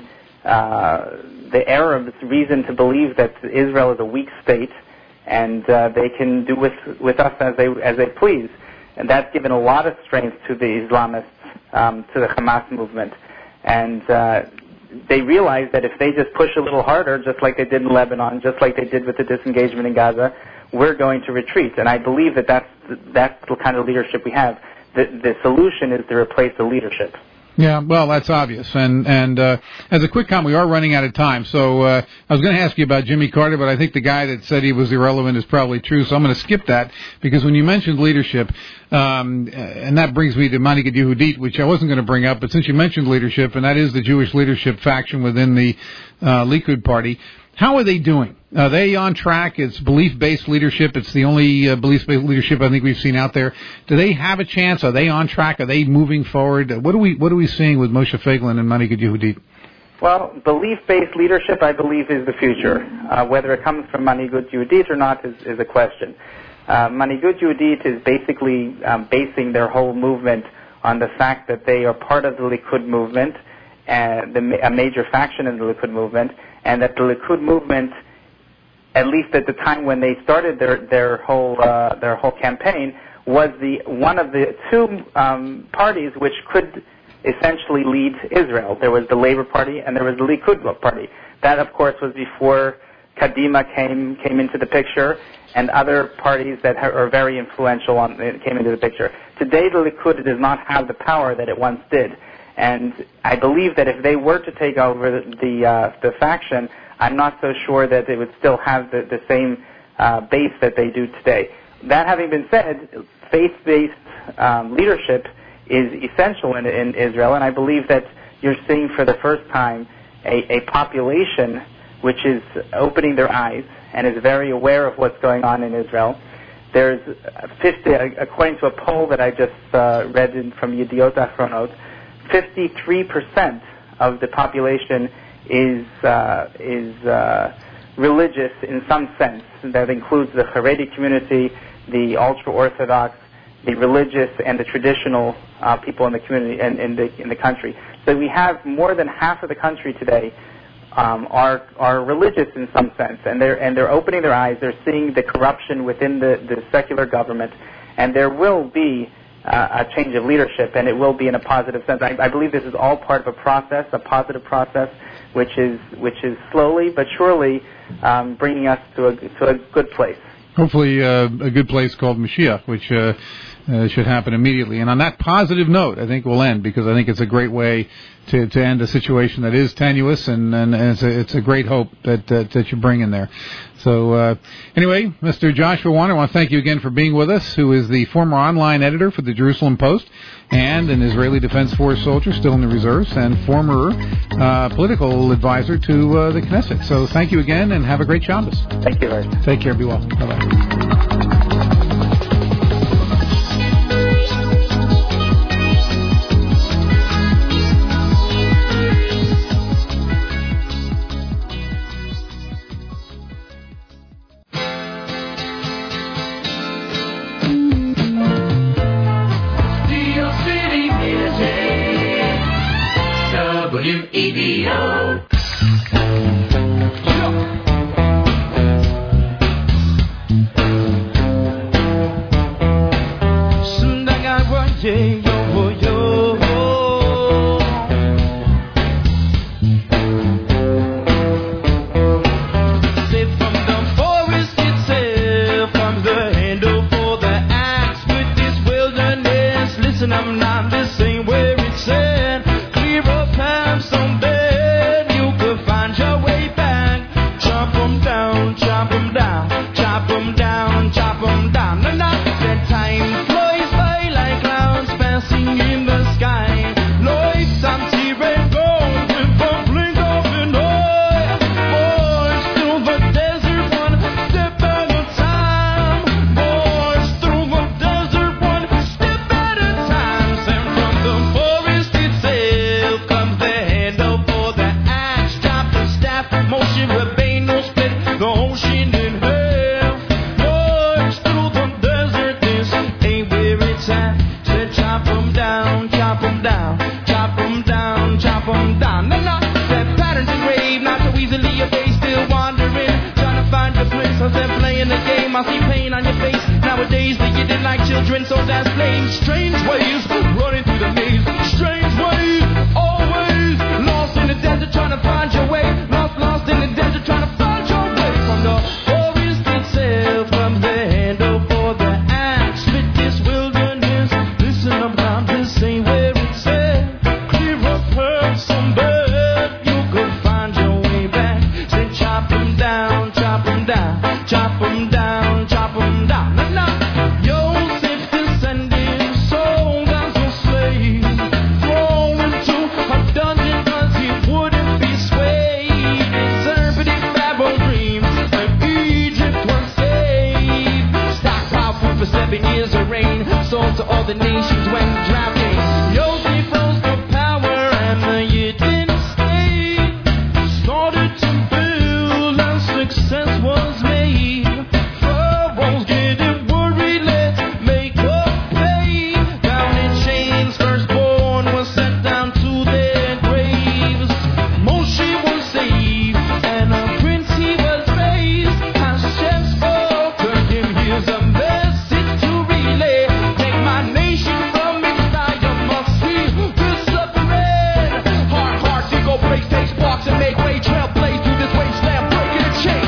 uh, the Arabs reason to believe that Israel is a weak state, and uh, they can do with with us as they as they please, and that's given a lot of strength to the Islamists, um, to the Hamas movement, and uh, they realize that if they just push a little harder, just like they did in Lebanon, just like they did with the disengagement in Gaza, we're going to retreat. And I believe that that's, that's the kind of leadership we have. The, the solution is to replace the leadership. Yeah, well, that's obvious. And and uh, as a quick comment, we are running out of time. So uh, I was going to ask you about Jimmy Carter, but I think the guy that said he was irrelevant is probably true. So I'm going to skip that, because when you mentioned leadership, um, and that brings me to Manigad Yehudit, which I wasn't going to bring up, but since you mentioned leadership, and that is the Jewish leadership faction within the uh, Likud party, how are they doing? Are they on track? It's belief-based leadership. It's the only uh, belief-based leadership I think we've seen out there. Do they have a chance? Are they on track? Are they moving forward? What are we What are we seeing with Moshe Feiglin and Manigad Yehudit? Well, belief-based leadership, I believe, is the future. Uh, whether it comes from Manigad Yehudit or not is, is a question. Uh, Manigad Yehudit is basically um, basing their whole movement on the fact that they are part of the Likud movement, and the, a major faction in the Likud movement, and that the Likud movement, at least at the time when they started their their whole uh, their whole campaign, was the one of the two um, parties which could essentially lead Israel. There was the Labour Party and there was the Likud Party. That, of course, was before Kadima came came into the picture, and other parties that are very influential on came into the picture. Today, the Likud does not have the power that it once did. And I believe that if they were to take over the uh, the faction, I'm not so sure that they would still have the, the same uh, base that they do today. That having been said, faith-based um, leadership is essential in, in Israel, and I believe that you're seeing for the first time a, a population which is opening their eyes and is very aware of what's going on in Israel. There's fifty, according to a poll that I just uh, read in, from Yediot Achronot, fifty-three percent of the population is uh, is uh, religious in some sense. That includes the Haredi community, the ultra-Orthodox, the religious, and the traditional uh, people in the community and in, in the in the country. So we have more than half of the country today um, are are religious in some sense, and they're and they're opening their eyes. They're seeing the corruption within the, the secular government, and there will be Uh, a change of leadership, and it will be in a positive sense. I, I believe this is all part of a process, a positive process, which is which is slowly but surely um, bringing us to a to a good place. Hopefully, uh, a good place called Mashiach, which uh, uh, should happen immediately. And on that positive note, I think we'll end, because I think it's a great way to, to end a situation that is tenuous, and, and, and it's, a, it's a great hope that uh, that you bring in there. So, uh, anyway, Mister Joshua Warner, I want to thank you again for being with us, who is the former online editor for the Jerusalem Post and an Israeli Defense Force soldier, still in the reserves, and former uh, political advisor to uh, the Knesset. So thank you again, and have a great Shabbos. Thank you very much. Take care. Be well. Bye-bye. W E D O. Listen, I'm not the same where it's at. Clear up time some bed. You could find your way back. Chop 'em down, chop 'em down, chop 'em down, chop 'em down. No, not that time flies by like clouds pass like children, so that's plain. Strange ways, running through the maze. Strange ways, always lost in the desert, trying to find your way. Lost, lost in the desert, trying to find your way. From the forest itself comes the handle for the axe. Split this wilderness. Listen up, now this ain't where it's at. Clear up her some bed. You could find your way back. Say chop 'em down, chop 'em down, chop 'em down, chop 'em down. Nah, nah. Joseph descended, sold as a slave, thrown into a dungeon 'cause he wouldn't be swayed. Serpent Pharaoh dreams, and Egypt was saved. Stockpile food for seven years of rain, sold to all the nations when drought came. Joseph rose to power and the year didn't stay. Started to build and success was made. Pharaohs getting worried, let's make a play. Down in chains, firstborn was sent down to their graves. Moshe was saved and a prince he was raised. Hashem spoke to him, here's a message to relay. Take my nation from its side, you must see this separate. Heart, hearts, ego breaks, take sparks and make way. Trailblaze through this wasteland, breaking the chain.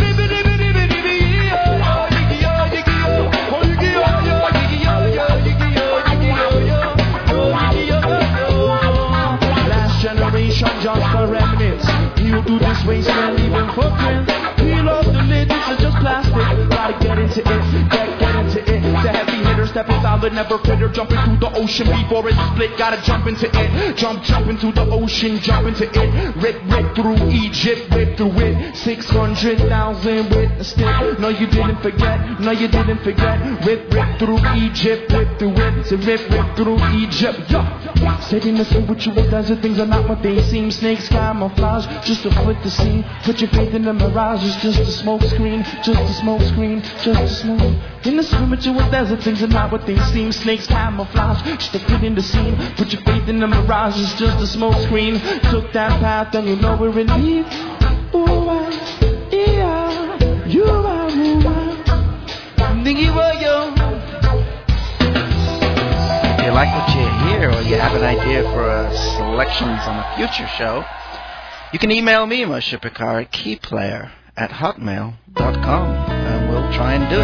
Last generation just for remnants. Heal through this wasteland, leaving footprints. Peel off the lid, this is just plastic. Gotta get into it, get, get into it. The heavy hitter, stepping solid, never quitter. Jumping through the ocean before it's split. Gotta jump into it, jump, jump into the ocean, jump into it. Rip, rip through Egypt, rip through it. Six hundred thousand with a stick. No, you didn't forget, no, you didn't forget. Rip, rip through Egypt, rip through it. Say rip, rip through Egypt, yeah. Sitting in the spiritual desert, things are not what they seem. Snakes camouflage, just to flip the scene. Put your faith in the mirage, it's just a smoke screen, just a smoke screen, just a smoke. In the spiritual desert, things are not what they seem. Snakes camouflage, just to fit in the scene. Put your faith in the mirage, it's just a smoke screen. Took that path, and you know where it leads. Ooh, ah, yeah, you are, ooh, ah. Niggy, well, yo. If you like what you hear or you have an idea for uh, selections on a future show, you can email me, Moshe Picard, at keyplayer at hotmail dot com, and we'll try and do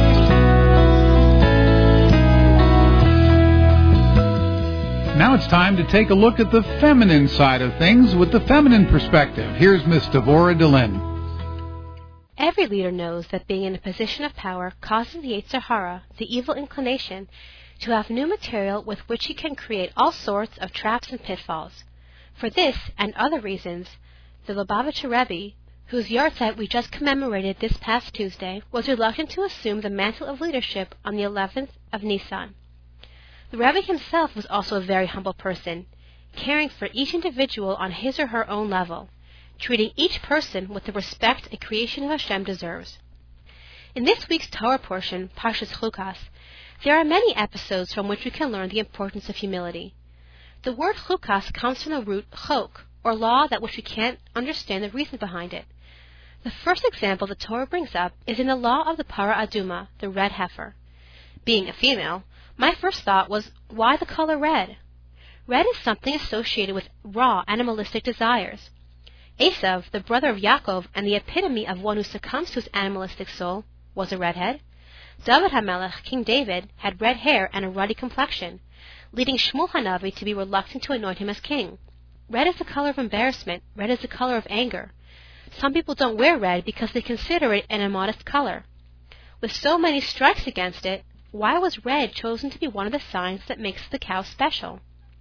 it. Now it's time to take a look at the feminine side of things with the feminine perspective. Here's Miss Devorah Delin. Every leader knows that being in a position of power causes the Yetzer Hara, the evil inclination, to have new material with which he can create all sorts of traps and pitfalls. For this and other reasons, the Lubavitcher Rebbe, whose yahrzeit we just commemorated this past Tuesday, was reluctant to assume the mantle of leadership on the eleventh of Nisan. The Rebbe himself was also a very humble person, caring for each individual on his or her own level, treating each person with the respect a creation of Hashem deserves. In this week's Torah portion, Parshas Chukas, there are many episodes from which we can learn the importance of humility. The word Chukas comes from the root chok, or law that which we can't understand the reason behind it. The first example the Torah brings up is in the law of the Parah Aduma, the red heifer. Being a female, my first thought was, why the color red? Red is something associated with raw, animalistic desires. Esav, the brother of Yaakov and the epitome of one who succumbs to his animalistic soul, was a redhead. David HaMelech, King David, had red hair and a ruddy complexion, leading Shmuel Hanavi to be reluctant to anoint him as king. Red is the color of embarrassment. Red is the color of anger. Some people don't wear red because they consider it an immodest color. With so many strikes against it, why was red chosen to be one of the signs that makes the cow special?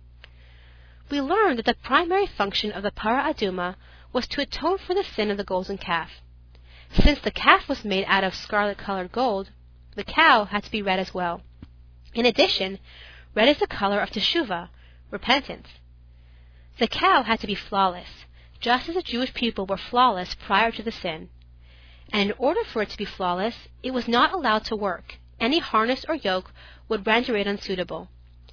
We learned that the primary function of the Parah Aduma was to atone for the sin of the golden calf. Since the calf was made out of scarlet-colored gold, the cow had to be red as well. In addition, red is the color of teshuvah, repentance. The cow had to be flawless, just as the Jewish people were flawless prior to the sin. And in order for it to be flawless, it was not allowed to work. Any harness or yoke would render it unsuitable.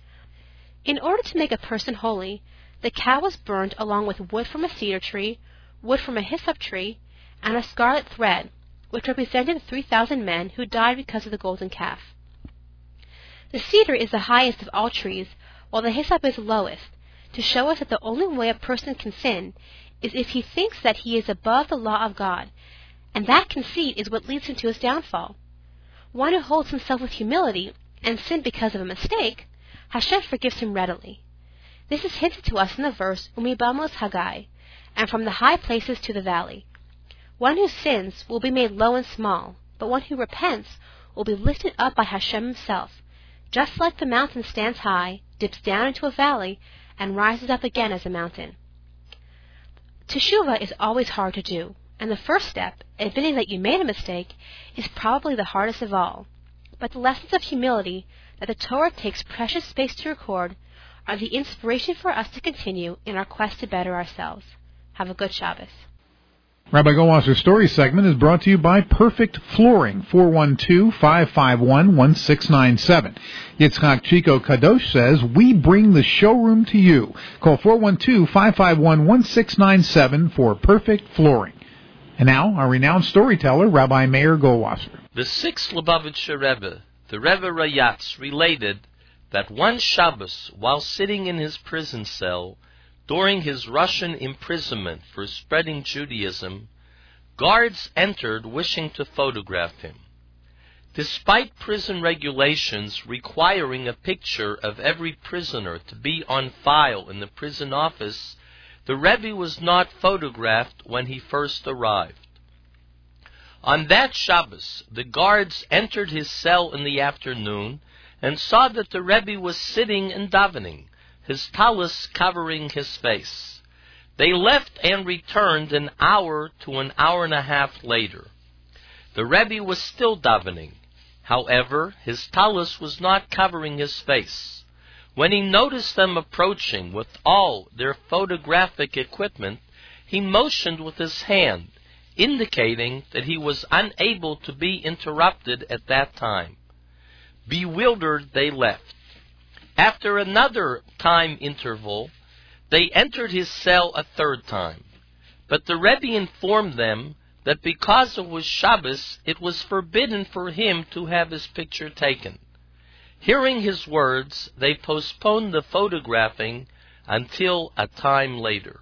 In order to make a person holy, the cow was burned along with wood from a cedar tree, wood from a hyssop tree, and a scarlet thread, which represented three thousand men who died because of the golden calf. The cedar is the highest of all trees, while the hyssop is lowest, to show us that the only way a person can sin is if he thinks that he is above the law of God, and that conceit is what leads him to his downfall. One who holds himself with humility and sinned because of a mistake, Hashem forgives him readily. This is hinted to us in the verse Umibamos Haggai, and from the high places to the valley. One who sins will be made low and small, but one who repents will be lifted up by Hashem himself, just like the mountain stands high, dips down into a valley, and rises up again as a mountain. Teshuvah is always hard to do, and the first step, admitting that you made a mistake, is probably the hardest of all. But the lessons of humility that the Torah takes precious space to record are the inspiration for us to continue in our quest to better ourselves. Have a good Shabbos. Rabbi Goldwasser's story segment is brought to you by Perfect Flooring, four one two, five five one, one six nine seven. Yitzchak Chico Kadosh says, we bring the showroom to you. Call four one two, five five one, one six nine seven for Perfect Flooring. And now, our renowned storyteller, Rabbi Meir Goldwasser. The sixth Lubavitcher Rebbe, the Rebbe Rayatz, related that one Shabbos, while sitting in his prison cell, during his Russian imprisonment for spreading Judaism, guards entered wishing to photograph him. Despite prison regulations requiring a picture of every prisoner to be on file in the prison office, the Rebbe was not photographed when he first arrived. On that Shabbos, the guards entered his cell in the afternoon and saw that the Rebbe was sitting and davening, his talus covering his face. They left and returned an hour to an hour and a half later. The Rebbe was still davening. However, his talus was not covering his face. When he noticed them approaching with all their photographic equipment, he motioned with his hand, indicating that he was unable to be interrupted at that time. Bewildered, they left. After another time interval, they entered his cell a third time. But the Rebbe informed them that because it was Shabbos, it was forbidden for him to have his picture taken. Hearing his words, they postponed the photographing until a time later.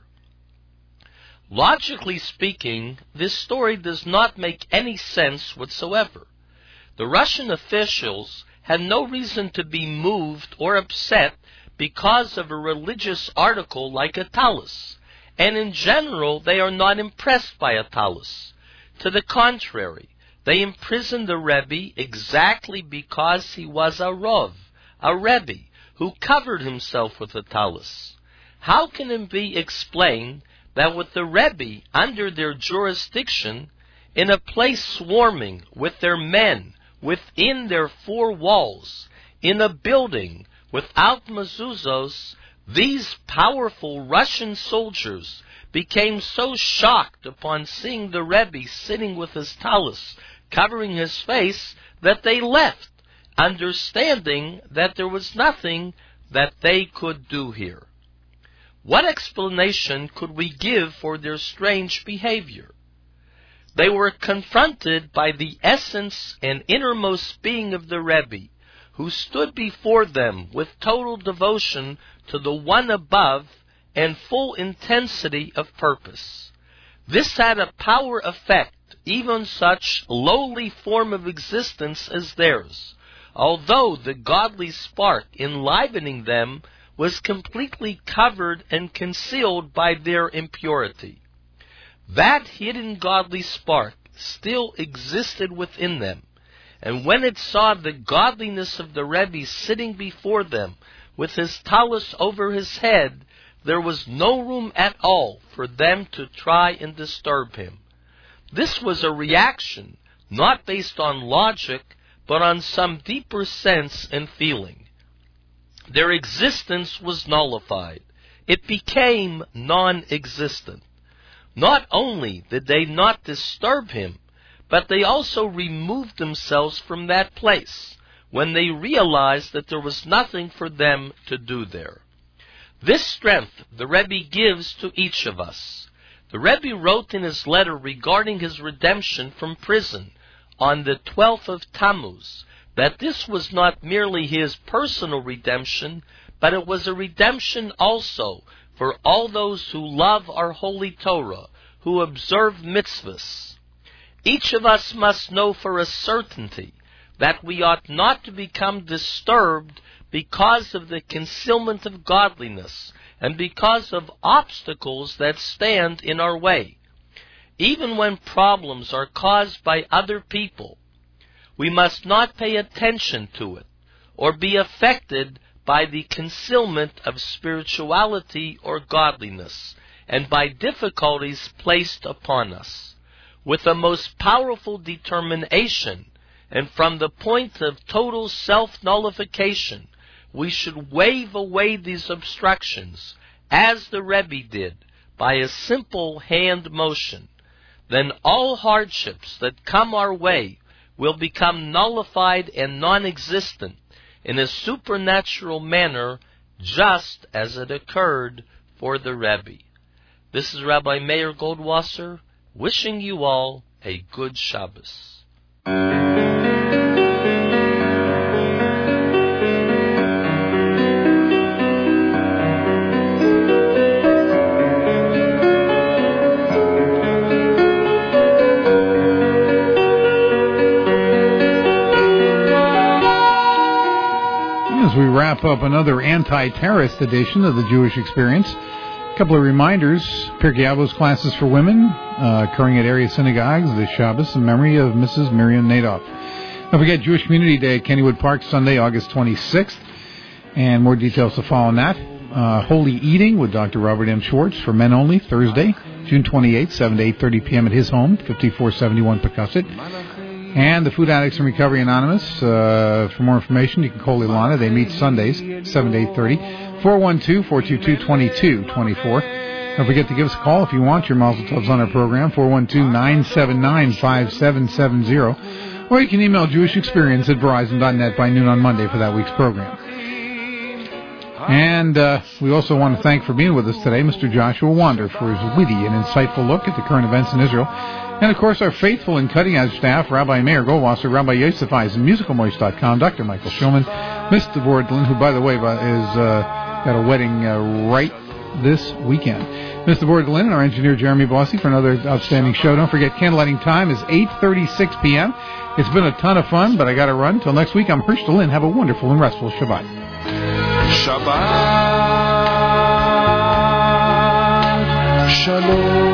Logically speaking, this story does not make any sense whatsoever. The Russian officials had no reason to be moved or upset because of a religious article like a talus, and in general they are not impressed by a talus. To the contrary, they imprisoned the Rebbe exactly because he was a Rov, a Rebbe, who covered himself with a talus. How can it be explained that with the Rebbe under their jurisdiction, in a place swarming with their men, within their four walls, in a building without mezuzos, these powerful Russian soldiers became so shocked upon seeing the Rebbe sitting with his talus covering his face that they left, understanding that there was nothing that they could do here. What explanation could we give for their strange behavior? They were confronted by the essence and innermost being of the Rebbe, who stood before them with total devotion to the one above and full intensity of purpose. This had a power effect, even such lowly form of existence as theirs, although the godly spark enlivening them was completely covered and concealed by their impurity. That hidden godly spark still existed within them, and when it saw the godliness of the Rebbe sitting before them with his talus over his head, there was no room at all for them to try and disturb him. This was a reaction not based on logic, but on some deeper sense and feeling. Their existence was nullified. It became non-existent. Not only did they not disturb him, but they also removed themselves from that place when they realized that there was nothing for them to do there. This strength the Rebbe gives to each of us. The Rebbe wrote in his letter regarding his redemption from prison on the twelfth of Tammuz that this was not merely his personal redemption, but it was a redemption also for all those who love our holy Torah, who observe mitzvahs. Each of us must know for a certainty that we ought not to become disturbed because of the concealment of godliness and because of obstacles that stand in our way. Even when problems are caused by other people, we must not pay attention to it or be affected by the concealment of spirituality or godliness and by difficulties placed upon us. With a most powerful determination and from the point of total self-nullification, we should wave away these obstructions, as the Rebbe did, by a simple hand motion. Then all hardships that come our way will become nullified and non-existent in a supernatural manner, just as it occurred for the Rebbe. This is Rabbi Meir Goldwasser, wishing you all a good Shabbos. As we wrap up another anti-terrorist edition of the Jewish Experience, a couple of reminders. Pirkei Avos classes for women uh, occurring at area synagogues this Shabbos in memory of Missus Miriam Nadoff. Don't forget Jewish Community Day at Kennywood Park, Sunday, August twenty-sixth. And more details to follow on that. Uh, Holy Eating with Doctor Robert M. Schwartz for men only, Thursday, June twenty-eighth, seven to eight thirty p.m. at his home, fifty-four seventy-one Pecusset. And the Food Addicts and Recovery Anonymous, uh, for more information, you can call Ilana. They meet Sundays, seven to eight thirty. four one two, four two two, two two two four. Don't forget to give us a call if you want your Mazel Tovs on our program, four one two, nine seven nine, five seven seven zero. Or you can email Jewish Experience at Verizon dot net by noon on Monday for that week's program. And uh, we also want to thank for being with us today Mister Joshua Wander for his witty and insightful look at the current events in Israel. And, of course, our faithful and cutting-edge staff, Rabbi Meir Goldwasser, Rabbi Yosef Eisen, musical moist dot com, Doctor Michael Shulman, Mister Bordlin, who, by the way, is uh, got a wedding uh, right this weekend. Mister Bordlin and our engineer, Jeremy Bossy, for another outstanding show. Don't forget, candlelighting time is eight thirty-six p.m. It's been a ton of fun, but I got to run. Till next week, I'm Hersh Lin. Have a wonderful and restful Shabbat. Shabbat Shalom.